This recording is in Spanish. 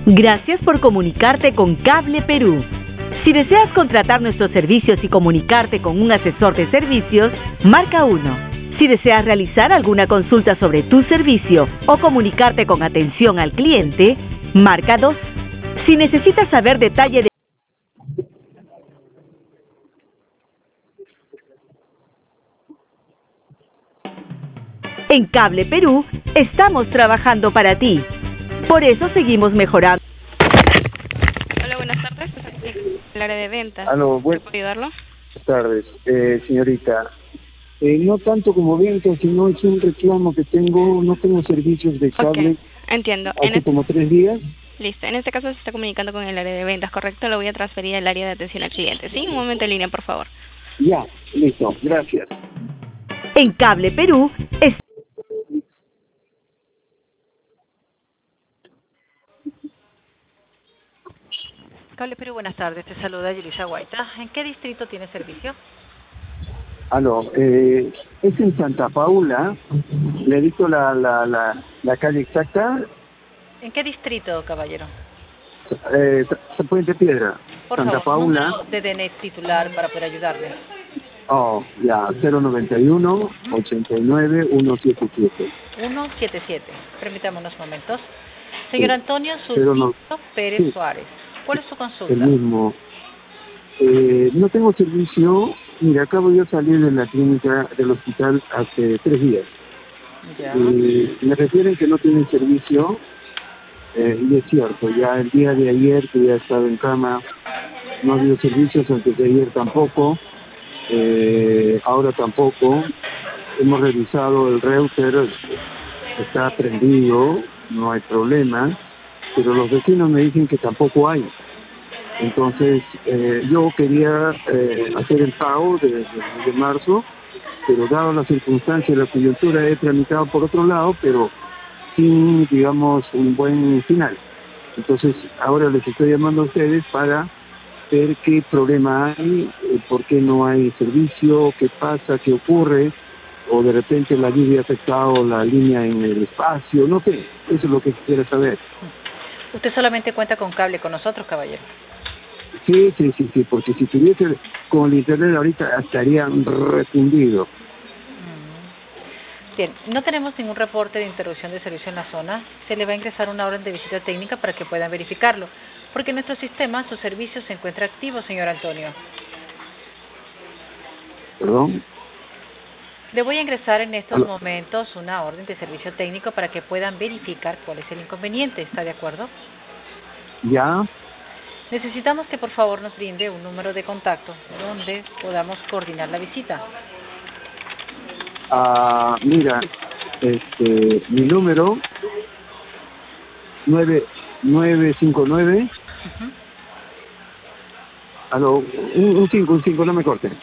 Gracias por comunicarte con Cable Perú. Si deseas contratar nuestros servicios y comunicarte con un asesor de servicios, marca 1. Si deseas realizar alguna consulta sobre tu servicio o comunicarte con atención al cliente, marca 2. Si necesitas saber detalle de... En Cable Perú, estamos trabajando para ti. Por eso seguimos mejorando. Hola, buenas tardes. El área de ventas. Aló, ¿Puedo ayudarlo? buenas tardes, señorita. No tanto como venta, sino es un reclamo que tengo. No tengo servicios de cable Ok, entiendo. hace como 3 días. Listo. En este caso se está comunicando con el área de ventas, ¿correcto? Lo voy a transferir al área de atención al cliente. ¿Sí? Un momento en línea, por favor. Ya, listo, gracias. En Cable Perú, Cable Perú, buenas tardes. Te saluda Yelisa Guaita. ¿En qué distrito tiene servicio? Aló, es en Santa Paula. Le dicto la calle exacta. ¿En qué distrito, caballero? Puente Piedra, Por Santa favor, Paula. número de DNI titular para poder ayudarle. Oh, ya, 091 89 177. 177. Permítame unos momentos. Señor Antonio Pero no, Sulpicio Pérez sí, Suárez. ¿Cuál es su el consulta? mismo. No tengo servicio. Mira, acabo de salir de la clínica del hospital hace 3 días. Ya. Me refieren que no tienen servicio, y es cierto, ya el día de ayer que ya estaba en cama, no ha habido servicios, antes de ayer tampoco, ahora tampoco. Hemos revisado el router, está prendido, no hay problema, pero los vecinos me dicen que tampoco hay. Entonces, yo quería hacer el pago de marzo, pero dado las circunstancias, la coyuntura, he tramitado por otro lado, pero sin, digamos, un buen final. Entonces, ahora les estoy llamando a ustedes para ver qué problema hay, por qué no hay servicio, qué pasa, qué ocurre, o de repente la lluvia ha afectado la línea en el espacio, no sé, eso es lo que quisiera saber. Usted solamente cuenta con cable con nosotros, caballero. Sí, porque si tuviese con el internet ahorita estaría refundido. Bien, no tenemos ningún reporte de interrupción de servicio en la zona. Se le va a ingresar una orden de visita técnica para que puedan verificarlo, porque en nuestro sistema su servicio se encuentra activo, señor Antonio. ¿Perdón? Le voy a ingresar en estos Aló. momentos una orden de servicio técnico para que puedan verificar cuál es el inconveniente. ¿Está de acuerdo? ¿Ya? Necesitamos que por favor nos brinde un número de contacto donde podamos coordinar la visita. Mira, mi número 959. Aló, un 5, no me corten.